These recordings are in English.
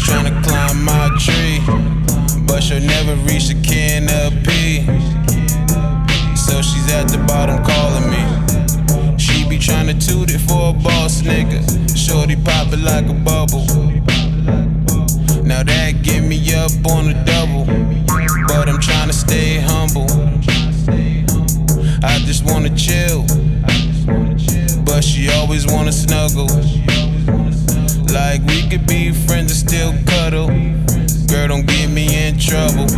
tryna climb my tree, but she'll never reach the canopy. So she's at the bottom calling me. She be tryna toot it for a boss nigga. Shorty pop it like a bubble. Now that get me up on the double, but I'm tryna stay humble. I just wanna chill, but she always wanna snuggle. Like we could be friends and still cuddle. Girl, don't get me in trouble.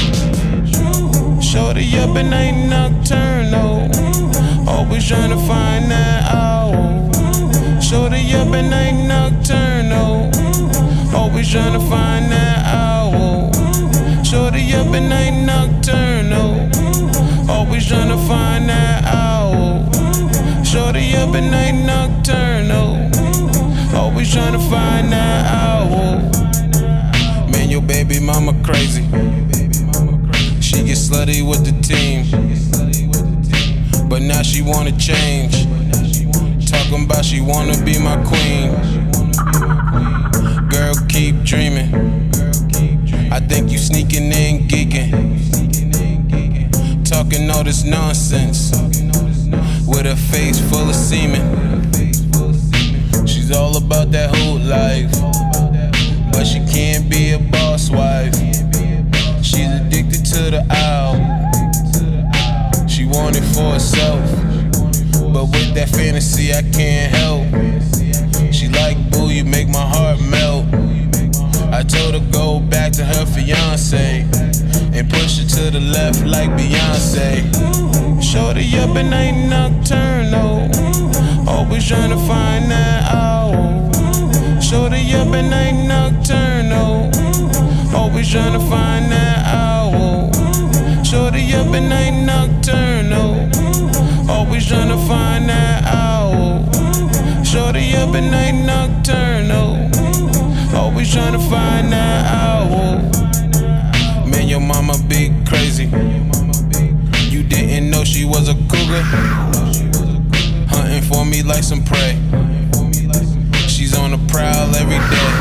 Shorty up and ain't nocturnal, always tryna find that owl. Shorty up and ain't nocturnal, always tryna find that owl. Shorty up and ain't nocturnal, always tryna find that owl. Shorty up and ain't nocturnal, always tryna find that owl. Man, your baby mama crazy. She get slutty with the team, but now she wanna change. Talking about she wanna be my queen. Girl, keep dreaming. I think you sneaking in, geeking, talking all this nonsense with a face full of semen. She's all about that hood life, but she can't be a boss wife. She's addicted to the owl. She want it for herself, but with that fantasy I can't help. She like, boo, you make my heart melt. I told her go back to her fiance and push her to the left like Beyonce. Shorty up and ain't nocturnal, always tryna find that owl. Shorty up and ain't nocturnal, always tryna find that owl. Shorty up and ain't nocturnal, always tryna find that owl. Shorty up and ain't nocturnal, always tryna find that owl. Man, your mama be crazy. You didn't know she was a cougar, hunting for me like some prey. She's on the prowl every day.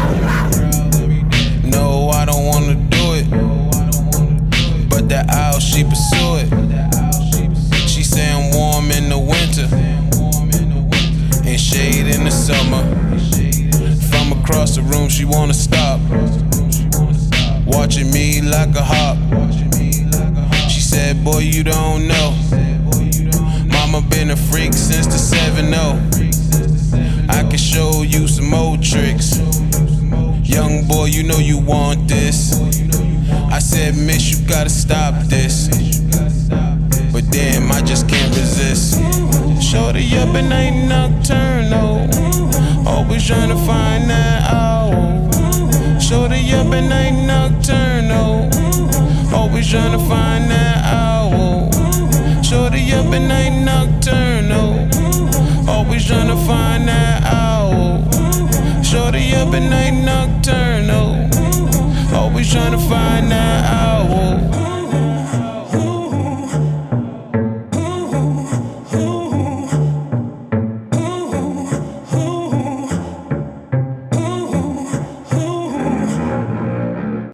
No, I don't wanna do it, but that owl, she pursue it. She say I'm warm in the winter and shade in the summer. From across the room, she wanna stop, watching me like a hawk. She said, boy, you don't know, mama been a freak since the 7-0. I can show you some old tricks. Young boy, you know you want this. I said, miss, you gotta stop this, but damn, I just can't resist. Shorty up and ain't nocturnal, always tryna find that owl. Shorty up and ain't nocturnal, always tryna find that owl. Shorty up and ain't nocturnal, always tryna find that owl. Shorty up and ain't nocturnal, always tryna find that owl.